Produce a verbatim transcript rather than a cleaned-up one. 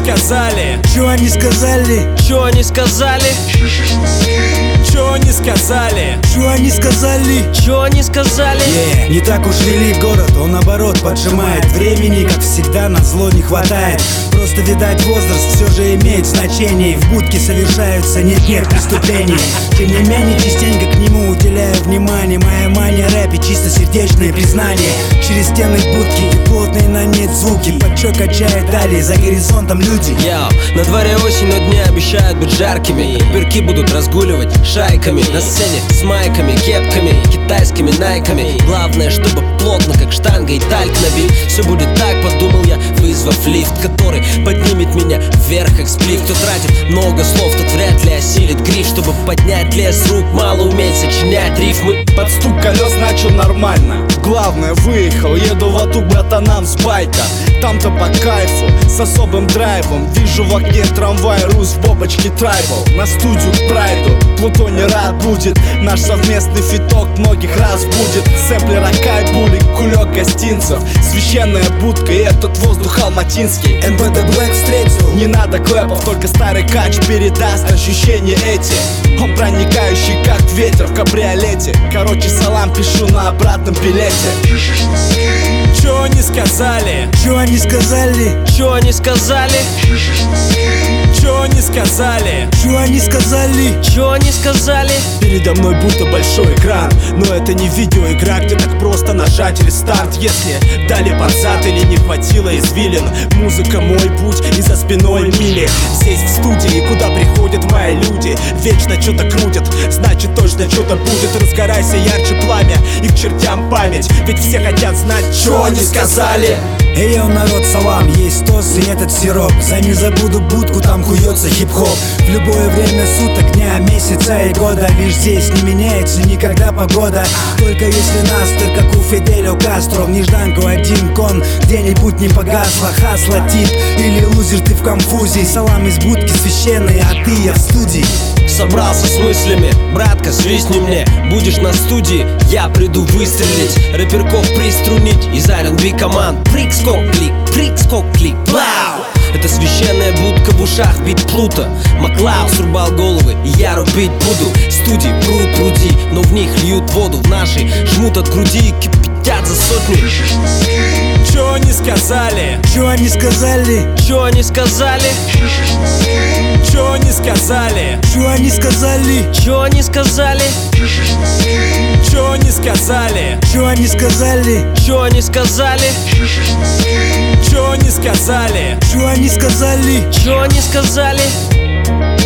сказали? Чё они сказали? Чё они сказали? Чё они сказали? Чё они сказали? Чё они сказали? Yeah. Не так уж велик город, он наоборот поджимает. Времени, как всегда, на зло не хватает. Просто, видать, возраст все же имеет значение. И в будке совершаются нет-нет преступлений. Тем не менее, частенько к нему уделяю внимание. Моя мания рэпе чисто сердечное признание. Через стены будки и плотные на нет звуки. Подчё качает далее, за горизонтом люди. Йоу, на дворе осень, но дни обещают быть жаркими. Перки будут разгуливать шайками на сцене с майками, кепками, китайскими найками. Главное, чтобы плотно, как штанга и тальк набить. Все будет так, подумал я, вызвав лифт, который поднимет меня вверх, как сплив. Кто тратит много слов, тот вряд ли осилит гриф. Чтобы поднять лес рук, мало уметь сочинять рифмы. Под стук колес начал нормально. Главное, выехал, еду в ату братанам с байка. Там-то по кайфу, с особым драйвом. Вижу в окне трамвай, рус в бобочке трайбл. На студию к прайду, Плутоний рад будет. Наш совместный фиток многих раз будет. Сэмплер Акай, Булик, кулек гостинцев. Священная будка и этот воздух алматинский. эн бэ дэ Black встретил. Не надо клэпов, только старый кач передаст ощущения эти. Он проникающий как ветер в кабриолете. Короче, салам пишу на обратном билете. Чё они сказали? Чё они сказали? Чё они сказали? Чё они сказали? Чё они сказали? Чё они сказали? Передо мной будто большой экран, но это не видеоигра, где так просто нажать рестарт. Если дали под зад или не хватило извилин, музыка мой путь и за спиной мили. Здесь в студии, куда приходят мои люди, вечно что-то крутят, значит точно что-то будет. Разгорайся ярче пламя и к чертям память, ведь все хотят знать, чё они сказали. Эй, йоу, народ, салам, есть тост и этот сироп. За не забуду будку, там хуется хип-хоп. В любое время суток, дня, месяца и года. Лишь здесь не меняется никогда погода. Только если настер, как у Фиделя Кастро. В нежданку один кон где-нибудь не погасла. Хасла тип или лузер, ты в конфузии. Салам из будки священный, а ты я в студии. Собрался с мыслями, братка, свистни мне. Будешь на студии, я приду выстрелить. Рэперков приструнить из ар энд би команд. Прик, скок, клик, прик, скок, клик, блау. Это священная будка в ушах, бит Плута. Маклау срубал головы, и я рубить буду. Студии пруд пруди, но в них льют воду. В нашей жмут от груди и кипятят за сотню. Чё они сказали? Чё они сказали? Чё они сказали? Чё они сказали? Чё они сказали? Чё они сказали? Чё они сказали? Чё они сказали? Чё они сказали? Чё они сказали? Чё они сказали? Чё они сказали?